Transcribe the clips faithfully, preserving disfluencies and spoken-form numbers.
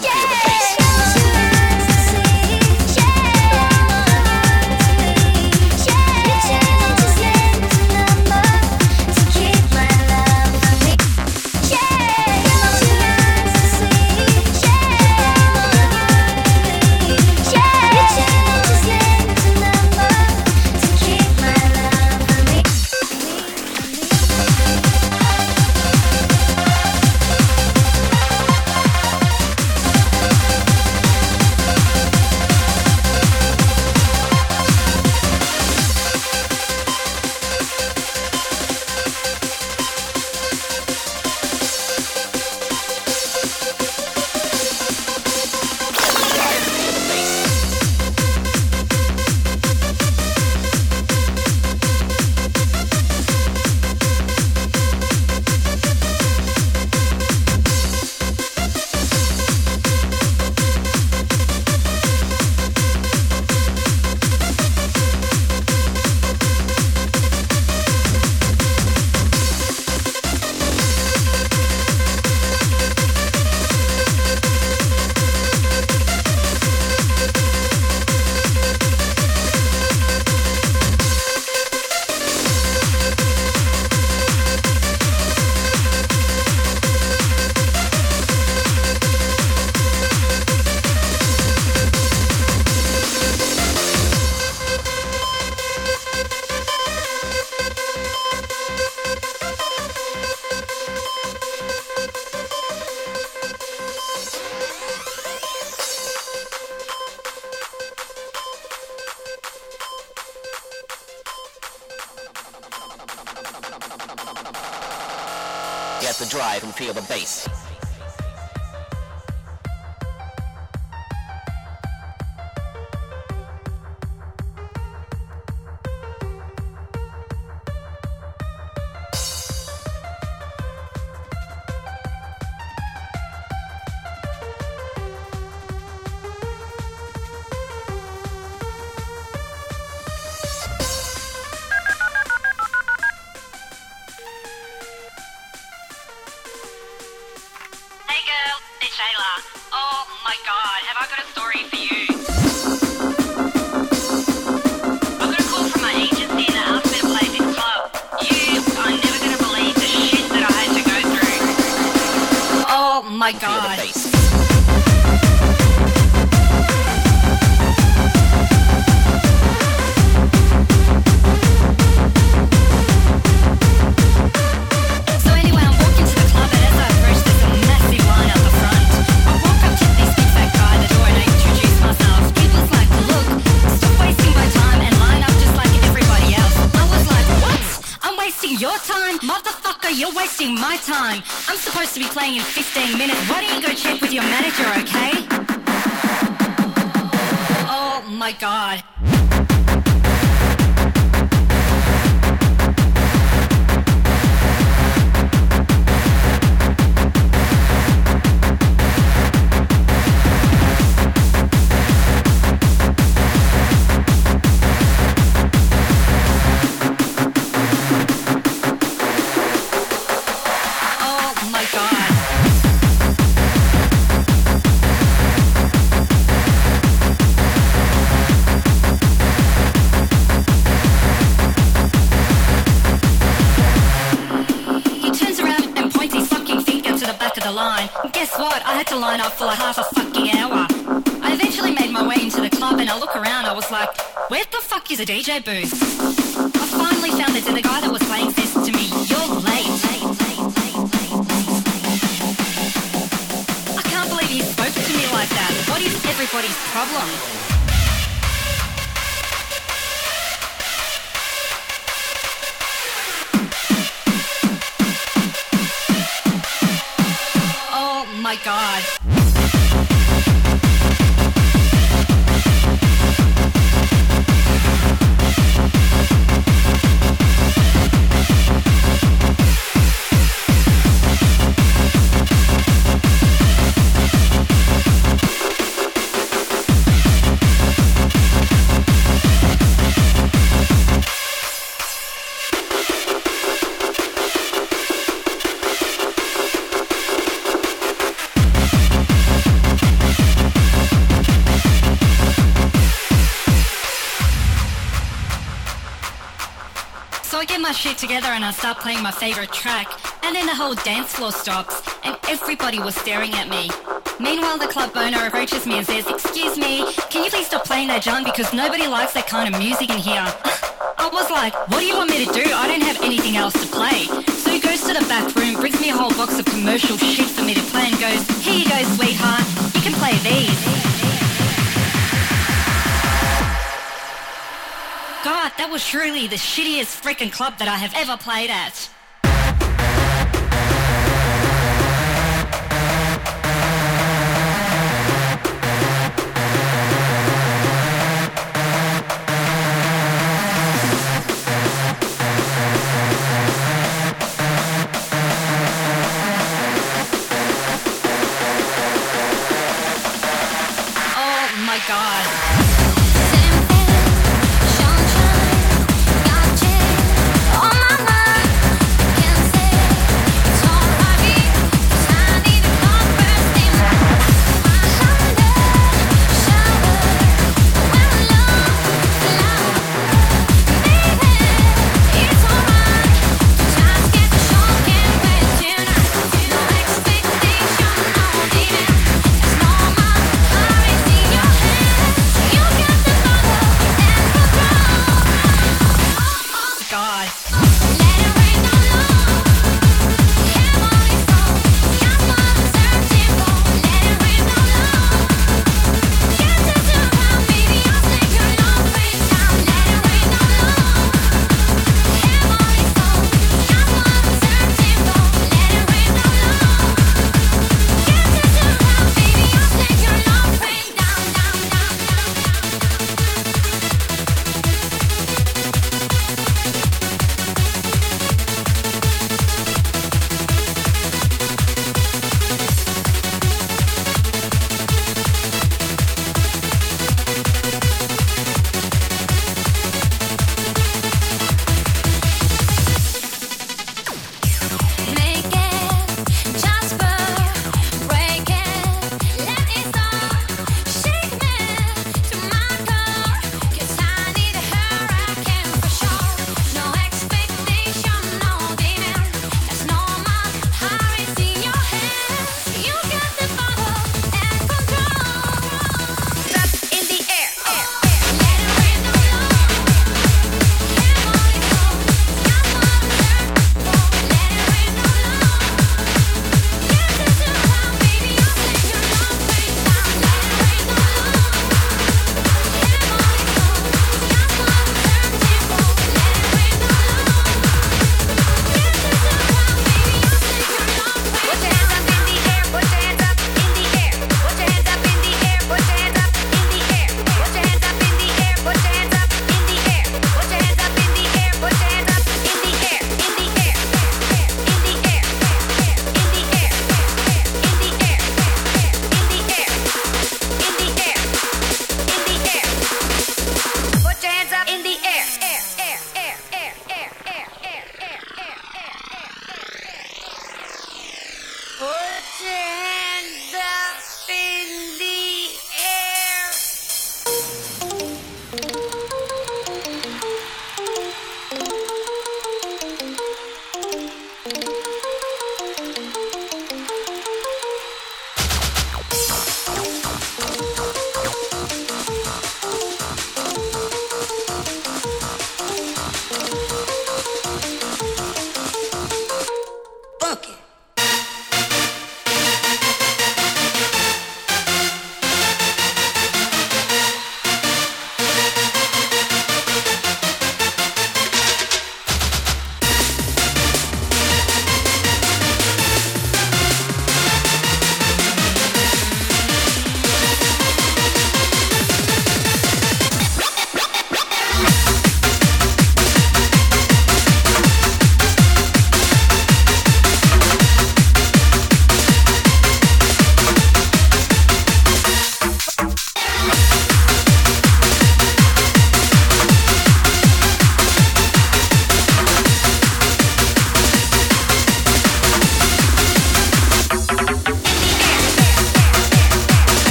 and feel the bass. Get the drive and feel the bass. My God. Your time, motherfucker, you're wasting my time. I'm supposed to be playing in fifteen minutes. Why don't you go check with your manager, okay? Oh my God. Guess what? I had to line up for like half a fucking hour. I eventually made my way into the club and I look around, I was like, where the fuck is a D J booth? I finally found it and the guy that was playing says to me, you're late. I can't believe he spoke to me like that. What is everybody's problem? My God. get my shit together and I start playing my favourite track, and then the whole dance floor stops and everybody was staring at me. Meanwhile, the club owner approaches me and says, "Excuse me, can you please stop playing that, John, because nobody likes that kind of music in here." I was like, "What do you want me to do? I don't have anything else to play." So he goes to the back room, brings me a whole box of commercial shit for me to play and goes, "Here you go, sweetheart, you can play these." God, that was truly the shittiest freaking club that I have ever played at. Oh my God.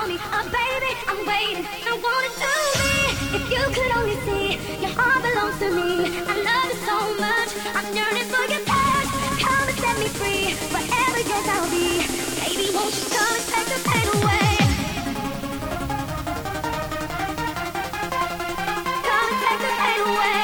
call me a baby. I'm waiting. I wanna do me. If you could only see, your heart belongs to me. I love you so much. I'm yearning for your touch. Come and set me free. Wherever yours I'll be. Baby, won't you come and take the pain away? Come and take the pain away.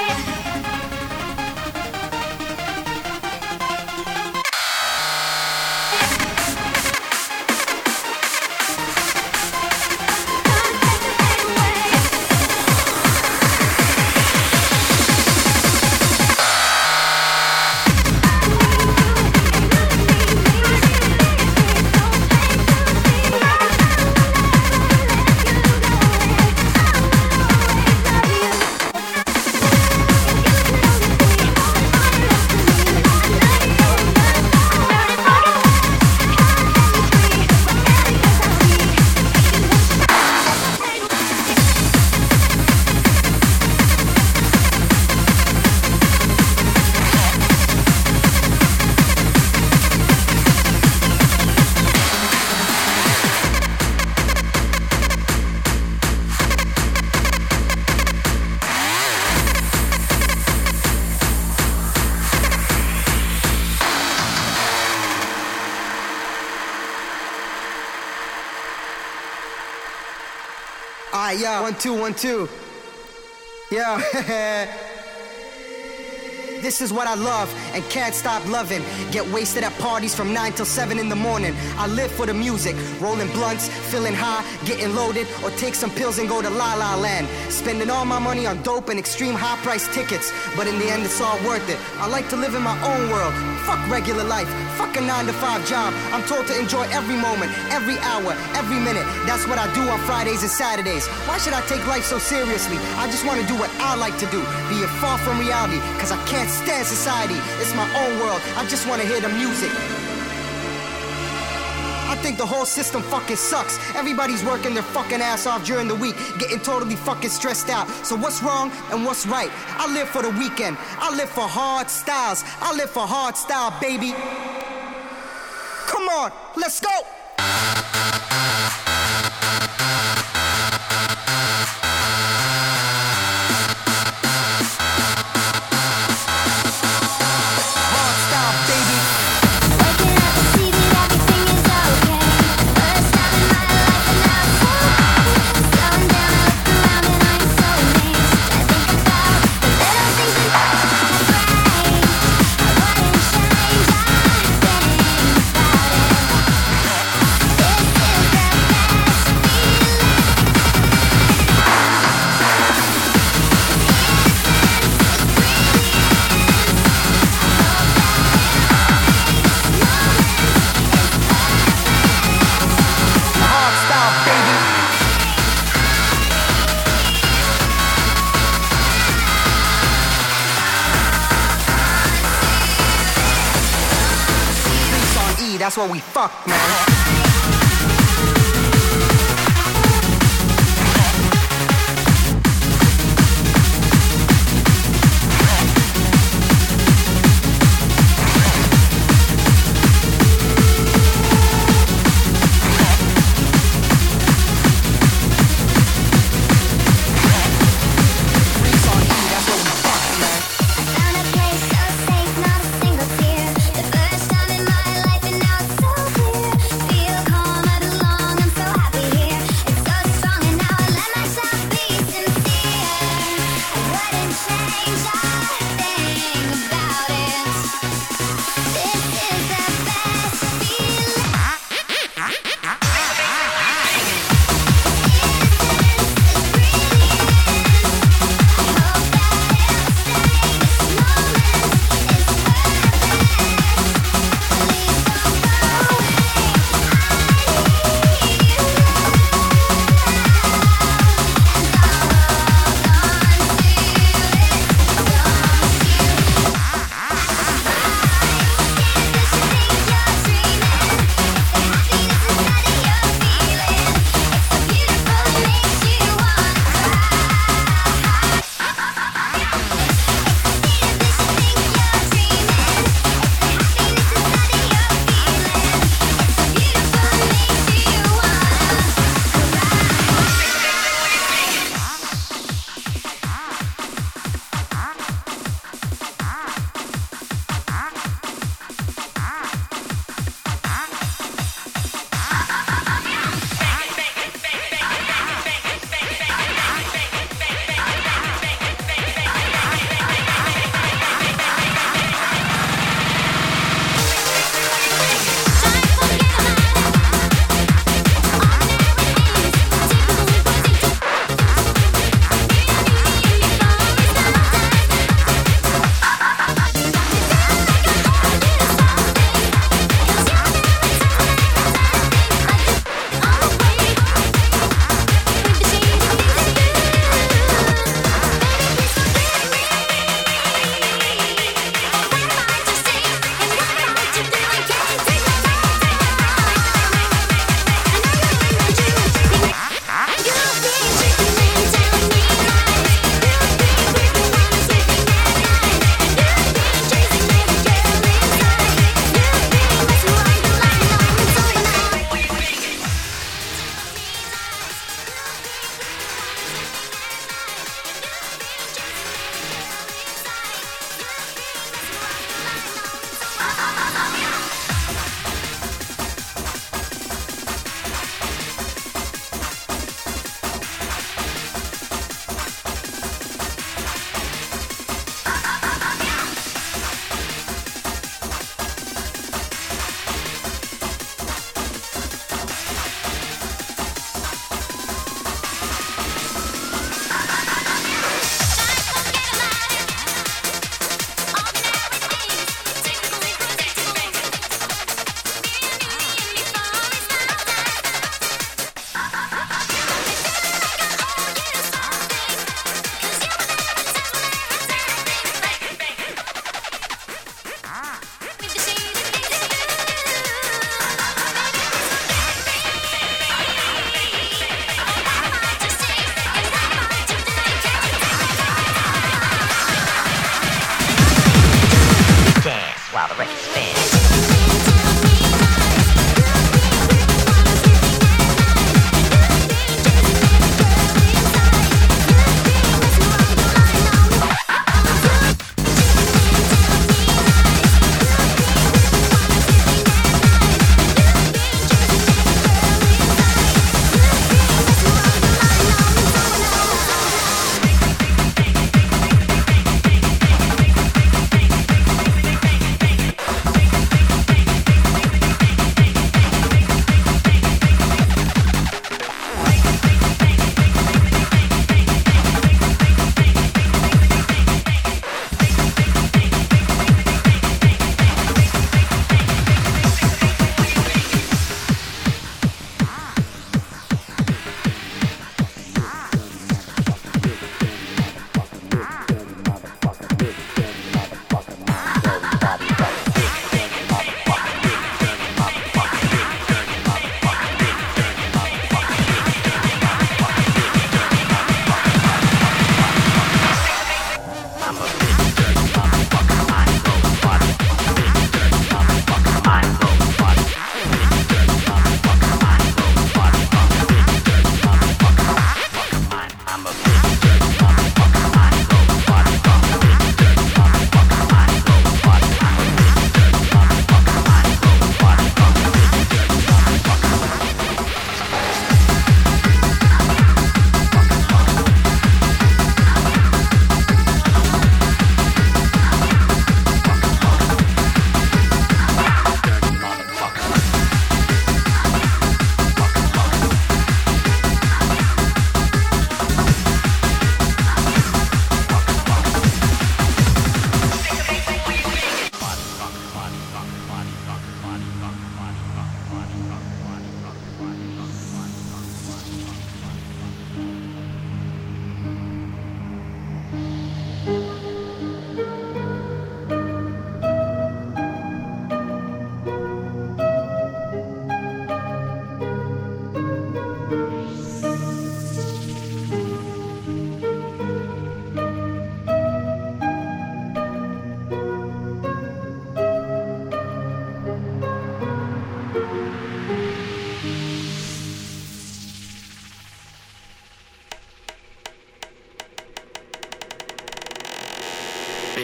Alright, yeah, one, two, one, two. Yeah. This is what I love and can't stop loving. Get wasted at parties from nine till seven in the morning. I live for the music, rolling blunts, feeling high, getting loaded, or take some pills and go to La La Land. Spending all my money on dope and extreme high price tickets, but in the end it's all worth it. I like to live in my own world. Fuck regular life, fuck a nine to five job. I'm told to enjoy every moment, every hour, every minute. That's what I do on Fridays and Saturdays. Why should I take life so seriously? I just want to do what I like to do, be it far from reality, cause I can't stand society. It's my own world. I just want to hear the music. I think the whole system fucking sucks. Everybody's working their fucking ass off during the week, getting totally fucking stressed out. So what's wrong and what's right? I live for the weekend. I live for hard styles. I live for hard style, baby. Come on, let's go. That's what we fuck, man. Feel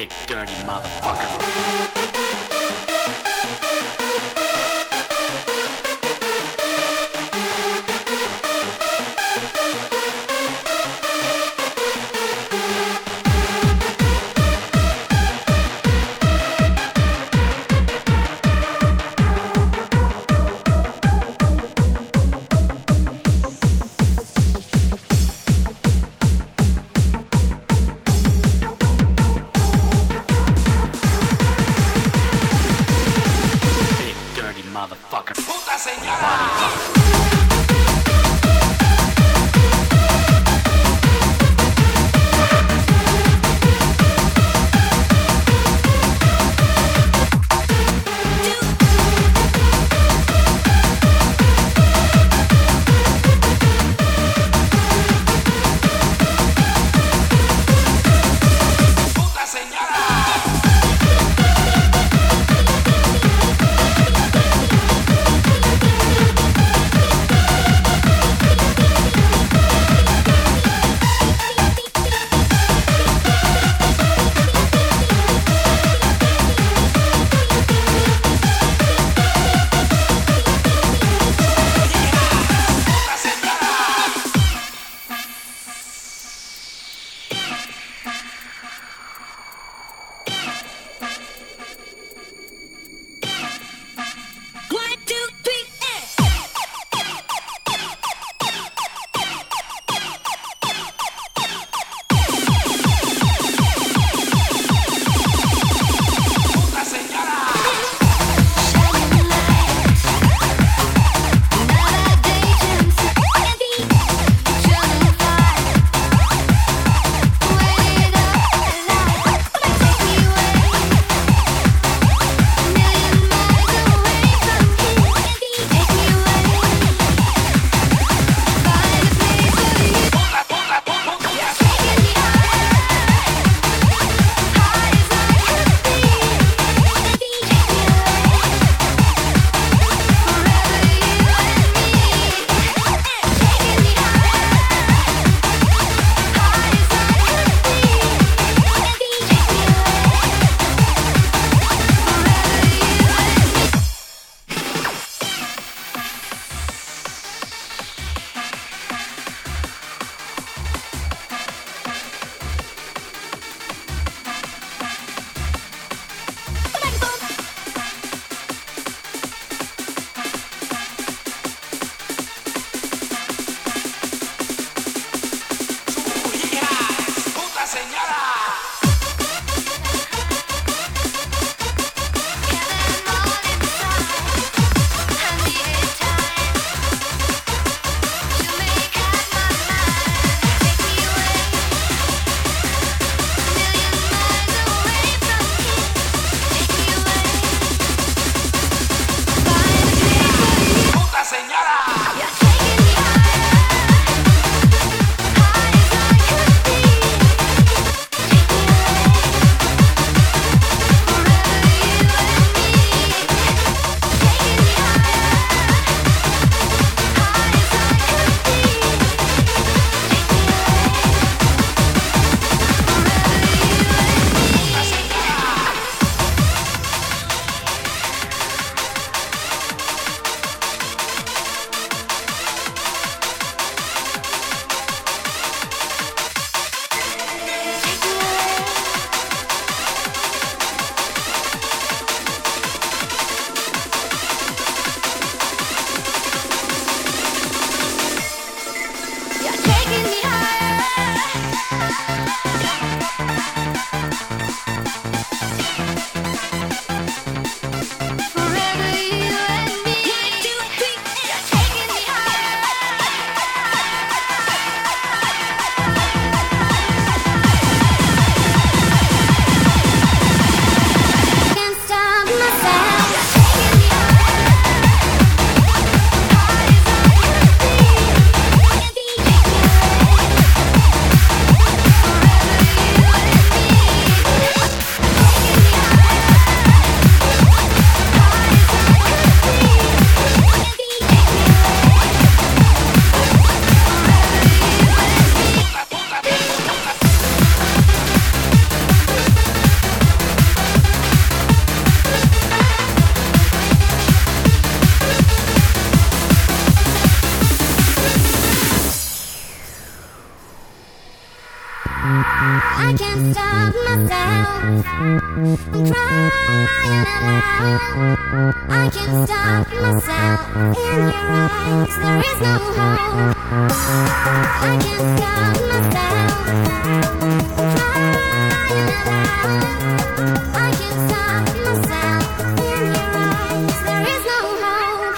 big dirty motherfucker. Thank I can't stop myself from crying aloud. I can't stop myself in your eyes. There is no hope. I can't stop myself from crying aloud. I can't stop myself in your eyes. There is no hope.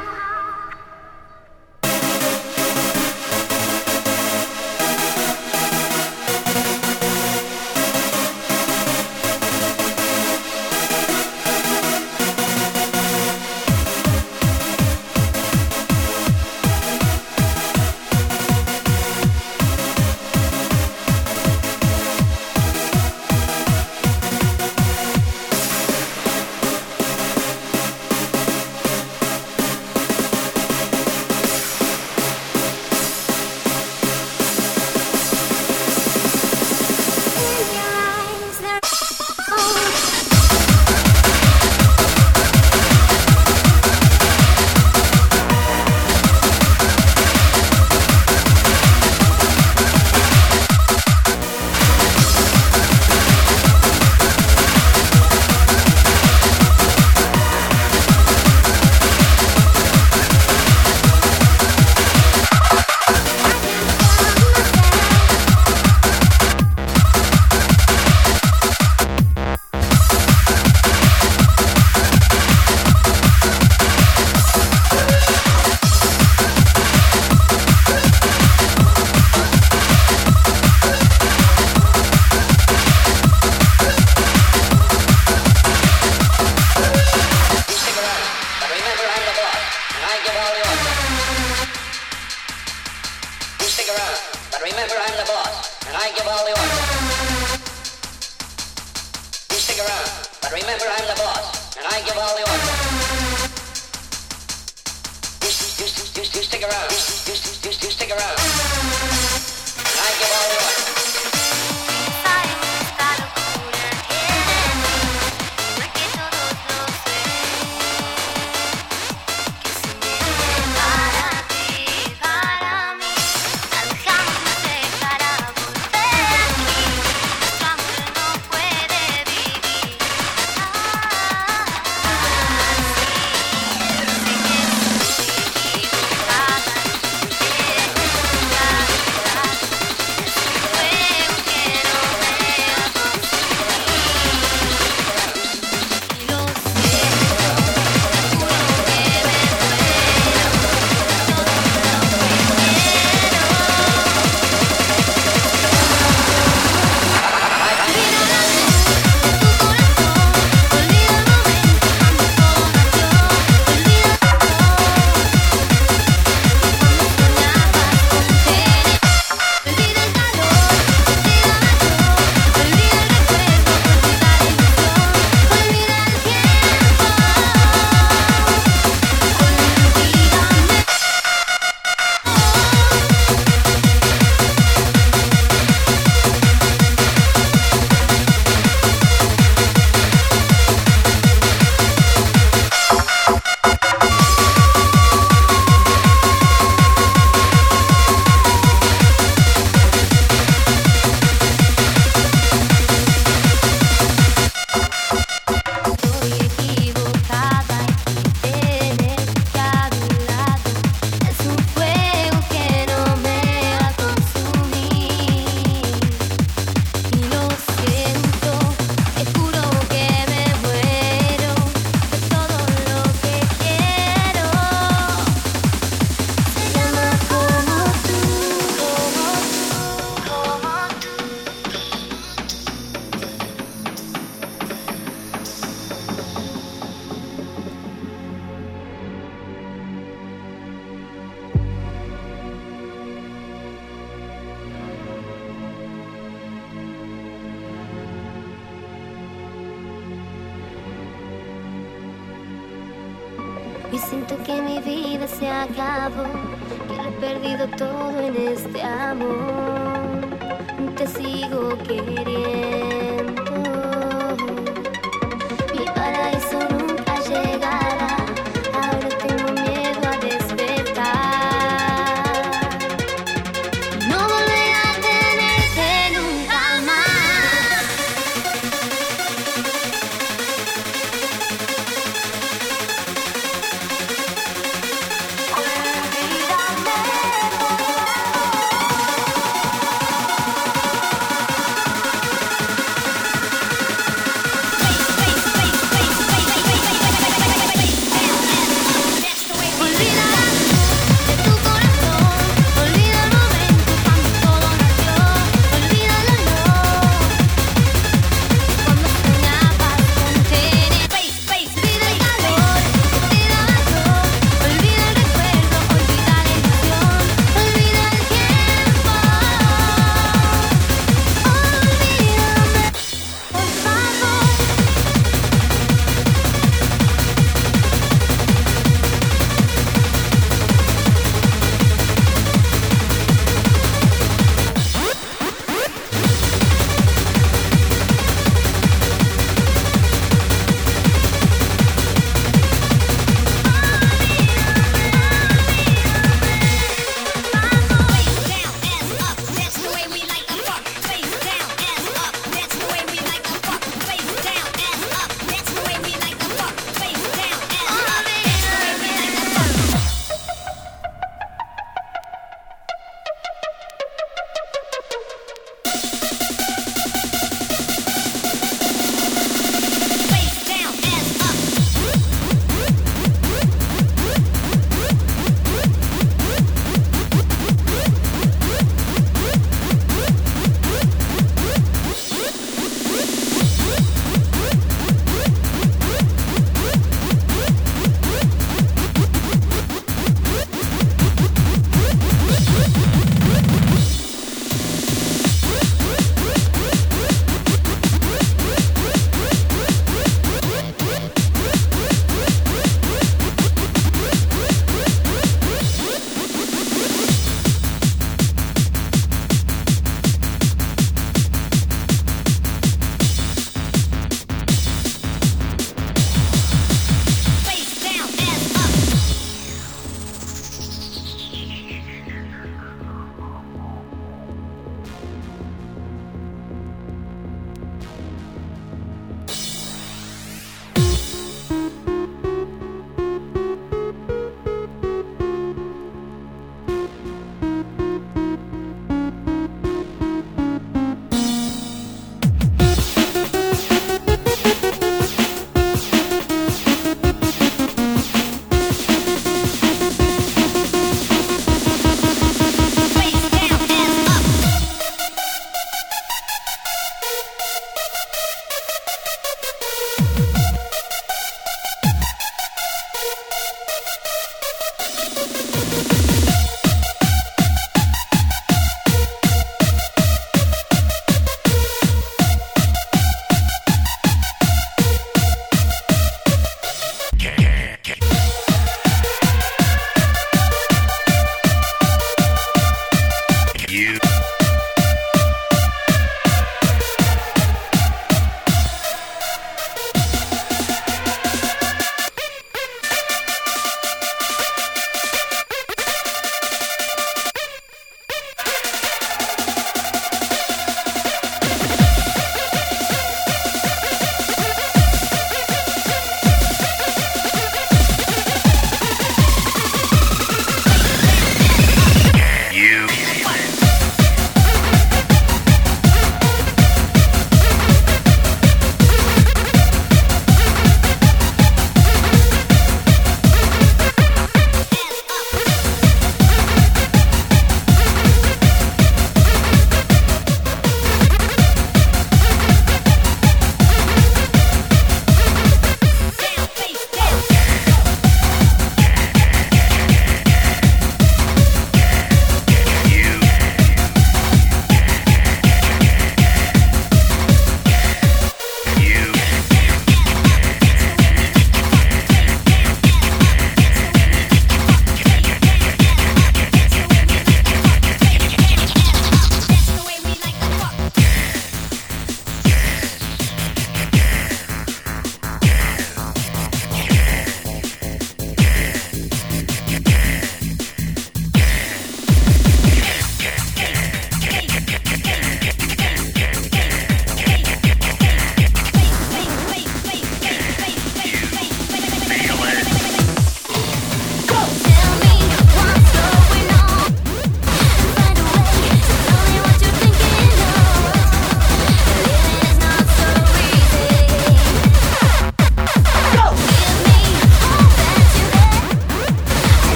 Y siento que mi vida se acabó, que lo he perdido todo en este amor. Te sigo queriendo. Mi paraíso nunca llegará. Ahora tengo miedo a despertar. No volveré a tenerte nunca más.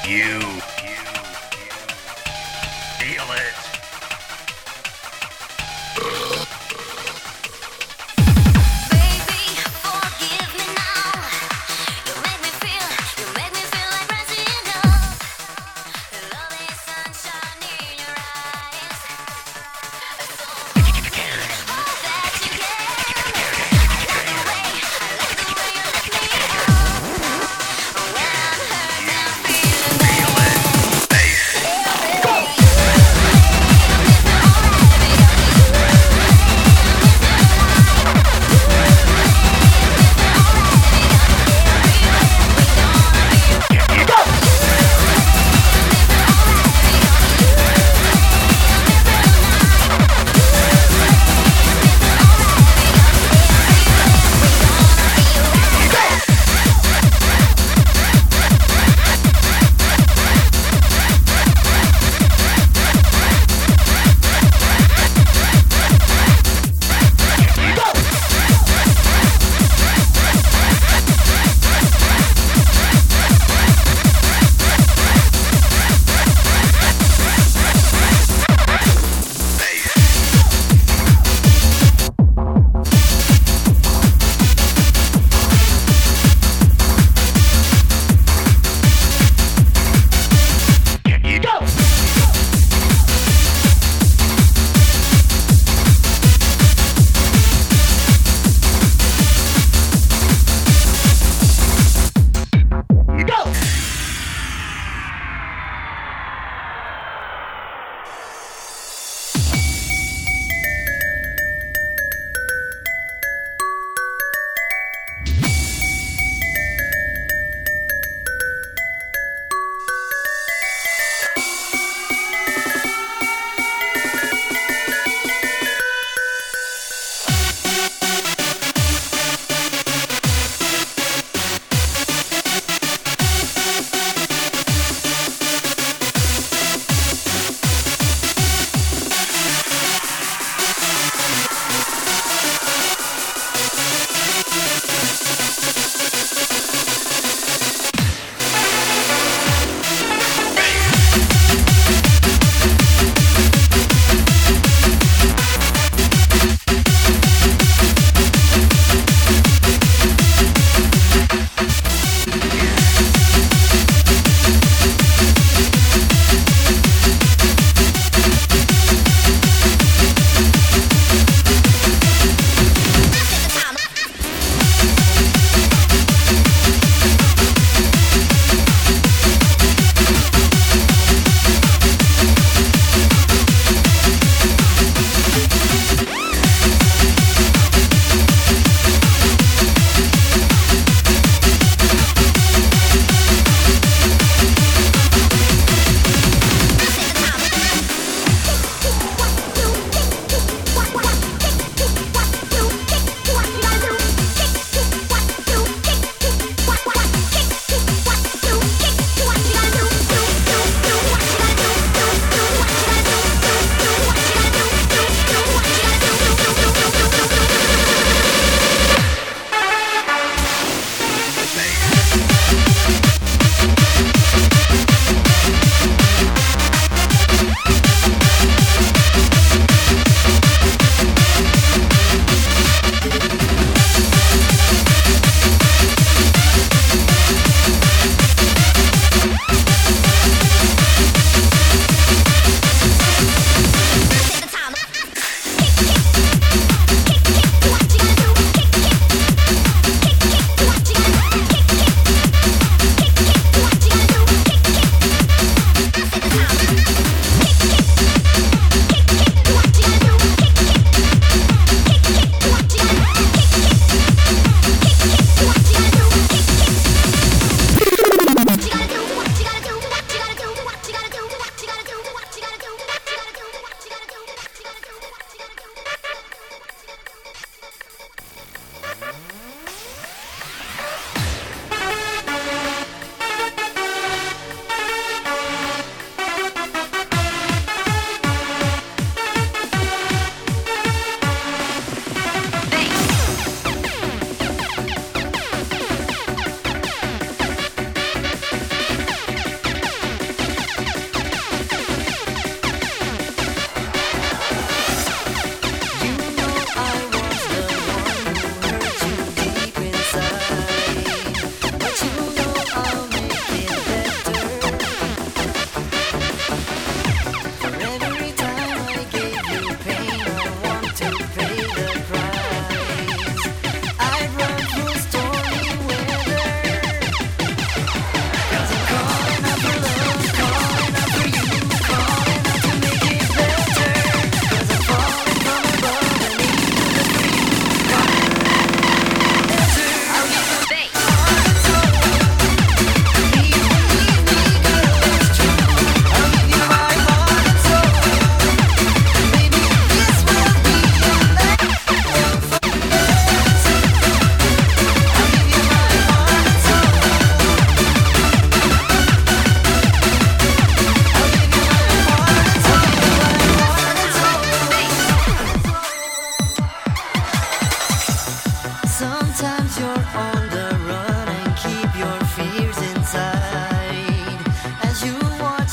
You. Feel it. Feel it.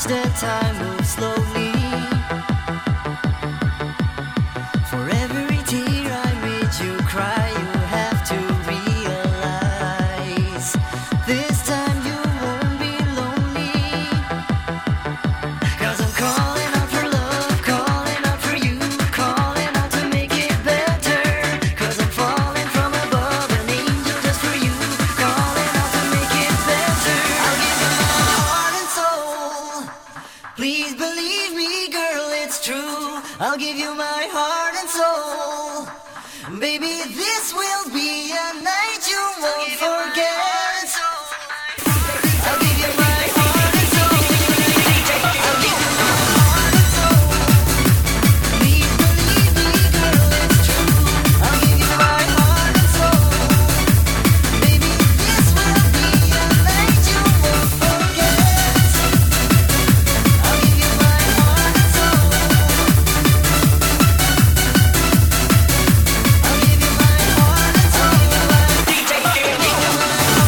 the time moves slowly. For every tear I made you cry, you have to realize this time you won't be lonely. 'Cause I'm calling out for love, calling out for you, calling out to make it better. 'Cause I'm falling from above, an angel just for you, calling out to make it better. I'll give you my heart and soul. Please believe me, girl, it's true. I'll give you my heart and soul. Baby, this will be a night you won't forget. I'll give you my heart and soul. I'll give you my heart and soul. Please believe me, girl, it's true. I'll give you my heart and soul. Baby, this will be a night you won't forget. I'll give you my heart and soul. I'll give you my heart and soul. D J, give me my heart.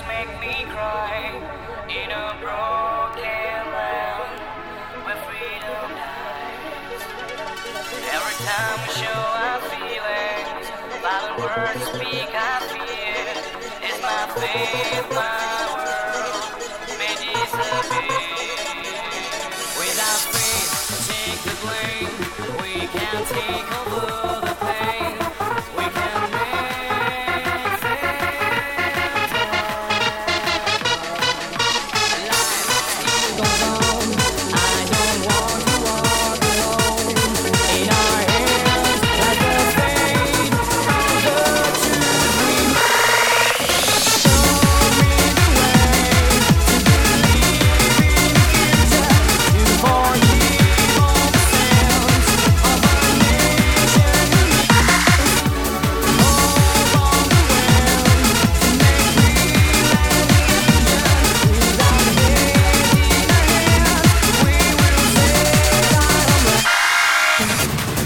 make me cry in a broken land where freedom dies. Every time we show our feelings, violent words speak our fear. It's my faith, my world may disappear. Without faith, take the blame. We can take over the pain. We can make things right. Life still goes on. I don't want to walk alone. In our hands, like the fate of the children. Show me the way to believe in the future, to forgive all the sins of our nation. Hold on the wind to make real an illusion. Without hate in our hands, we will set our home.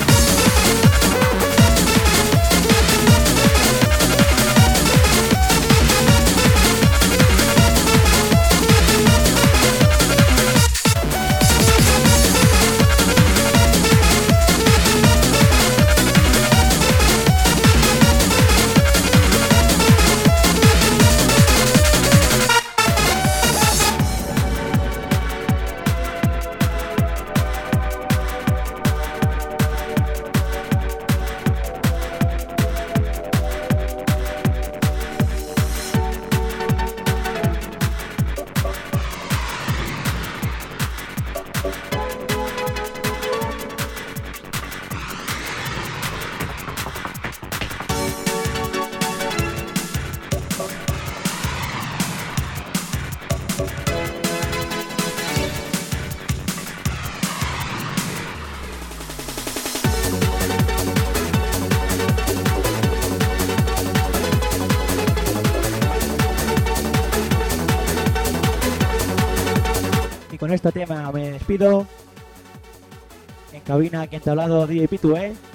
Y con este tema me despido. En cabina, quien te ha hablado, D J Pitu, ¿eh?